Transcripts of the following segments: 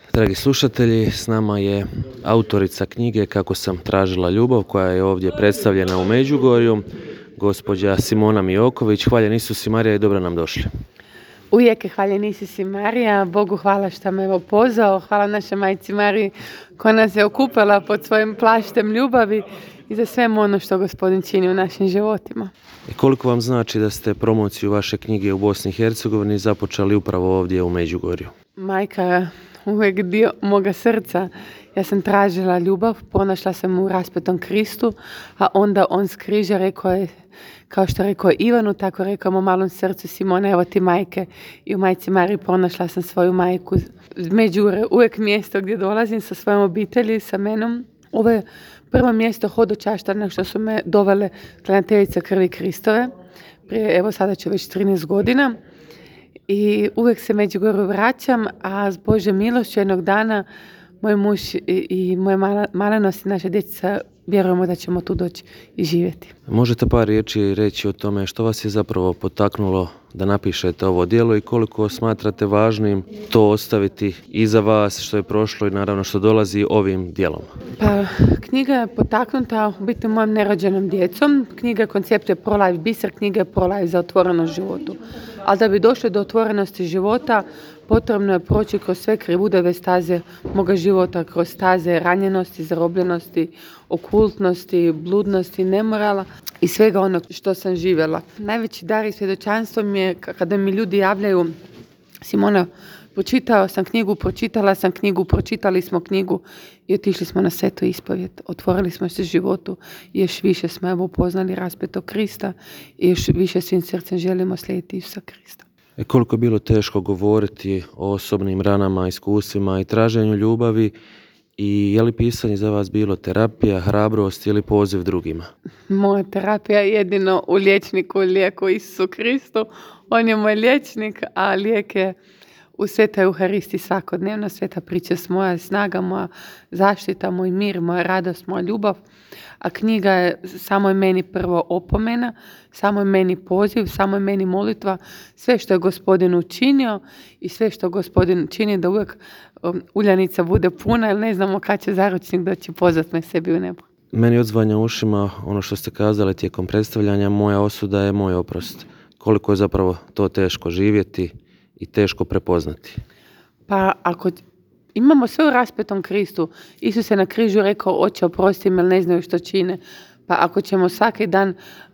Dragi slušatelji, s nama je autorica knjige Kako sam tražila ljubav, koja je ovdje predstavljena u Međugorju, gospođa Simona Mijoković. Hvaljen Isus i Marija i dobro nam došli. Uvijek je hvaljen Isus i Marija. Bogu hvala što me evo pozvao. Hvala našoj majci Mariji koja nas je okupila pod svojim plaštem ljubavi i za svemu ono što Gospodin čini u našim životima. I koliko vam znači da ste promociju vaše knjige u Bosni i Hercegovini započeli upravo ovdje u Međugorju? Majka je uvijek dio moga srca. Ja sam tražila ljubav, pronašla sam u raspetom Kristu, a onda on s križa rekao je, kao što rekao Ivanu, tako rekao u malom srcu Simona, evo ti majke. I u majci Mariji pronašla sam svoju majku. Međugorje, uvijek mjesto gdje dolazim sa svojom obitelji, sa menom. Ovo je prvo mjesto hodočašća što su me dovele klanjateljice krvi Kristove. Prije, evo sada ću već 13 godina. I uvijek se Međugorju vraćam, a s Božjom milošću jednog dana moj muž i moja malenost i naša djeca vjerujemo da ćemo tu doći i živjeti. Možete par riječi reći o tome što vas je zapravo potaknulo da napišete ovo djelo i koliko smatrate važnim to ostaviti iza vas, što je prošlo i naravno što dolazi ovim djelom? Pa, knjiga je potaknuta u biti mojom nerođenom djecom. Knjiga koncept je Pro-Life biser, knjiga je Pro-Life za otvorenost životu. Ali da bi došli do otvorenosti života, potrebno je proći kroz sve krivudove staze moga života, kroz staze ranjenosti, zarobljenosti, okultnosti, bludnosti, nemorala i svega onog što sam živjela. Najveći dar i svjedočanstvo mi je kada mi ljudi javljaju: Simona, pročitala sam knjigu, pročitali smo knjigu i otišli smo na svetu ispovijed. Otvorili smo se životu i još više smo evo upoznali raspetog Krista i još više svim srcem želimo slijediti Isusa Krista. Koliko je bilo teško govoriti o osobnim ranama, iskustvima i traženju ljubavi, i je li pisanje za vas bilo terapija, hrabrost ili poziv drugima? Moja terapija je jedino u liječniku, lijeku Isusu Kristu. On je moj liječnik, a lijek je u Svetoj Euharistiji svakodnevno. Sveta priča s moja snaga, moja zaštita, moj mir, moja radost, moja ljubav. A knjiga je samo je meni prvo opomena, samo je meni poziv, samo je meni molitva. Sve što je Gospodin učinio i sve što Gospodin čini da uvijek uljanica bude puna, jer ne znamo kad će zaručnik doći pozvat me sebi u nebo. Meni odzvanja u ušima ono što ste kazali tijekom predstavljanja: moja osuda je moj oprost. Koliko je zapravo to teško živjeti i teško prepoznati? Pa ako imamo sve u raspetom Kristu, Isus je na križu rekao: Oče, oprosti me, jer ne znaju što čine. Pa ako ćemo svaki dan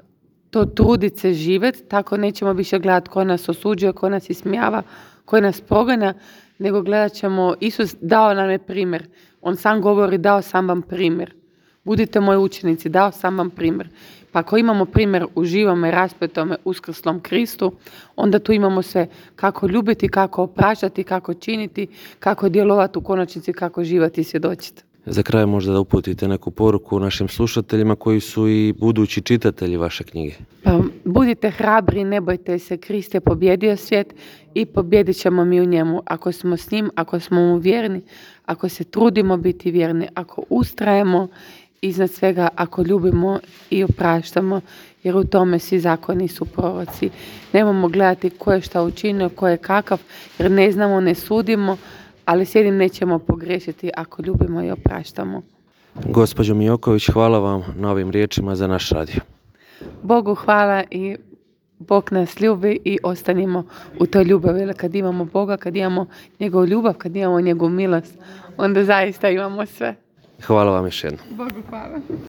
to truditi se živjeti, tako nećemo više gledati ko nas osuđuje, ko nas ismijava, ko nas proganja, nego gledat ćemo, Isus dao nam je primjer. On sam govori: dao sam vam primjer. Budite moji učenici, dao sam vam primjer. Pa ako imamo primjer u živome, raspetome, uskrslom Kristu, onda tu imamo sve: kako ljubiti, kako opraštati, kako činiti, kako djelovati u konačnici, kako živjeti i svjedočiti. Za kraj možda da uputite neku poruku našim slušateljima koji su i budući čitatelji vaše knjige. Pa, budite hrabri, ne bojte se, Krist je pobjedio svijet i pobjedit ćemo mi u njemu. Ako smo s njim, ako smo mu vjerni, ako se trudimo biti vjerni, ako ustrajemo, iznad svega ako ljubimo i opraštamo, jer u tome svi zakoni su proroci. Nemamo gledati ko je šta učinio, ko je kakav, jer ne znamo, ne sudimo, ali s jednim nećemo pogriješiti ako ljubimo i opraštamo. Gospođo Mijoković, hvala vam na ovim riječima za naš radio. Bogu hvala i Bog nas ljubi i ostanimo u toj ljubavi. Jer kad imamo Boga, kad imamo njegovu ljubav, kad imamo njegovu milost, onda zaista imamo sve. Hvala vam još jednom. Bogu hvala.